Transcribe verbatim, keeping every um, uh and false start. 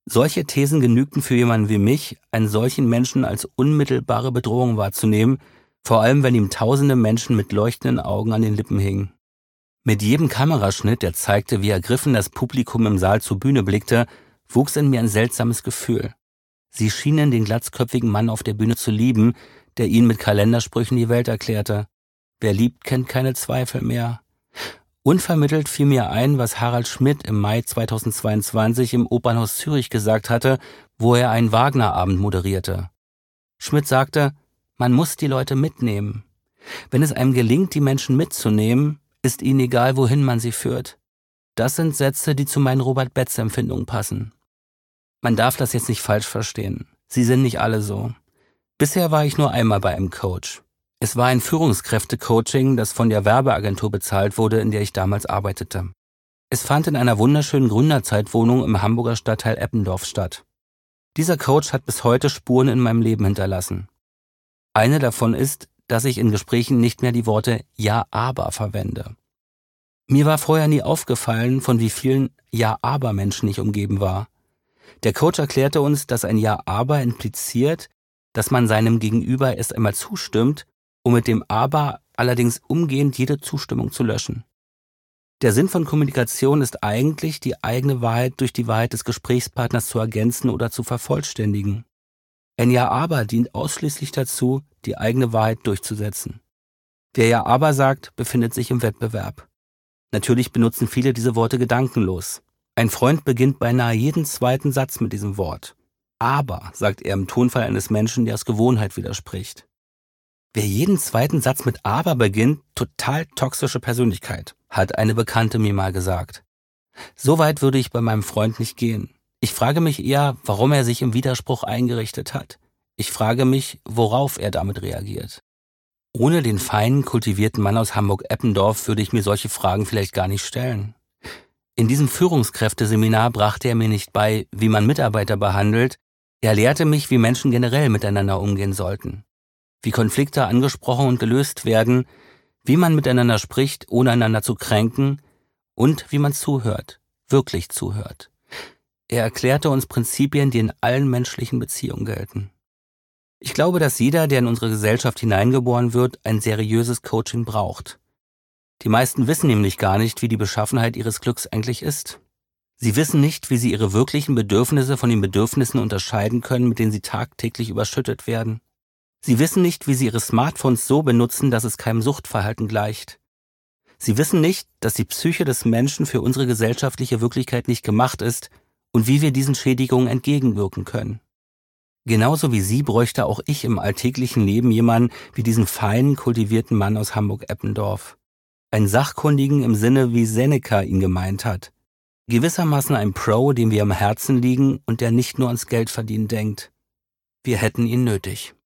Solche Thesen genügten für jemanden wie mich, einen solchen Menschen als unmittelbare Bedrohung wahrzunehmen, vor allem wenn ihm tausende Menschen mit leuchtenden Augen an den Lippen hingen. Mit jedem Kameraschnitt, der zeigte, wie ergriffen das Publikum im Saal zur Bühne blickte, wuchs in mir ein seltsames Gefühl. Sie schienen den glatzköpfigen Mann auf der Bühne zu lieben, der ihnen mit Kalendersprüchen die Welt erklärte. Wer liebt, kennt keine Zweifel mehr. Unvermittelt fiel mir ein, was Harald Schmidt im Mai zweitausendzweiundzwanzig im Opernhaus Zürich gesagt hatte, wo er einen Wagner-Abend moderierte. Schmidt sagte, man muss die Leute mitnehmen. Wenn es einem gelingt, die Menschen mitzunehmen, ist ihnen egal, wohin man sie führt. Das sind Sätze, die zu meinen Robert-Betz-Empfindungen passen. Man darf das jetzt nicht falsch verstehen. Sie sind nicht alle so. Bisher war ich nur einmal bei einem Coach. Es war ein Führungskräfte-Coaching, das von der Werbeagentur bezahlt wurde, in der ich damals arbeitete. Es fand in einer wunderschönen Gründerzeitwohnung im Hamburger Stadtteil Eppendorf statt. Dieser Coach hat bis heute Spuren in meinem Leben hinterlassen. Eine davon ist, dass ich in Gesprächen nicht mehr die Worte Ja, aber verwende. Mir war vorher nie aufgefallen, von wie vielen Ja-aber-Menschen ich umgeben war. Der Coach erklärte uns, dass ein Ja-aber impliziert, dass man seinem Gegenüber erst einmal zustimmt, um mit dem Aber allerdings umgehend jede Zustimmung zu löschen. Der Sinn von Kommunikation ist eigentlich, die eigene Wahrheit durch die Wahrheit des Gesprächspartners zu ergänzen oder zu vervollständigen. Ein Ja-aber dient ausschließlich dazu, die eigene Wahrheit durchzusetzen. Wer Ja-aber sagt, befindet sich im Wettbewerb. Natürlich benutzen viele diese Worte gedankenlos. Ein Freund beginnt beinahe jeden zweiten Satz mit diesem Wort. Aber, sagt er im Tonfall eines Menschen, der aus Gewohnheit widerspricht. Wer jeden zweiten Satz mit Aber beginnt, total toxische Persönlichkeit, hat eine Bekannte mir mal gesagt. So weit würde ich bei meinem Freund nicht gehen. Ich frage mich eher, warum er sich im Widerspruch eingerichtet hat. Ich frage mich, worauf er damit reagiert. Ohne den feinen, kultivierten Mann aus Hamburg-Eppendorf würde ich mir solche Fragen vielleicht gar nicht stellen. In diesem Führungskräfteseminar brachte er mir nicht bei, wie man Mitarbeiter behandelt. Er lehrte mich, wie Menschen generell miteinander umgehen sollten. Wie Konflikte angesprochen und gelöst werden, wie man miteinander spricht, ohne einander zu kränken und wie man zuhört, wirklich zuhört. Er erklärte uns Prinzipien, die in allen menschlichen Beziehungen gelten. Ich glaube, dass jeder, der in unsere Gesellschaft hineingeboren wird, ein seriöses Coaching braucht. Die meisten wissen nämlich gar nicht, wie die Beschaffenheit ihres Glücks eigentlich ist. Sie wissen nicht, wie sie ihre wirklichen Bedürfnisse von den Bedürfnissen unterscheiden können, mit denen sie tagtäglich überschüttet werden. Sie wissen nicht, wie sie ihre Smartphones so benutzen, dass es keinem Suchtverhalten gleicht. Sie wissen nicht, dass die Psyche des Menschen für unsere gesellschaftliche Wirklichkeit nicht gemacht ist und wie wir diesen Schädigungen entgegenwirken können. Genauso wie Sie bräuchte auch ich im alltäglichen Leben jemanden wie diesen feinen, kultivierten Mann aus Hamburg-Eppendorf. Einen Sachkundigen im Sinne, wie Seneca ihn gemeint hat. Gewissermaßen ein Pro, dem wir am Herzen liegen und der nicht nur ans Geldverdienen denkt. Wir hätten ihn nötig.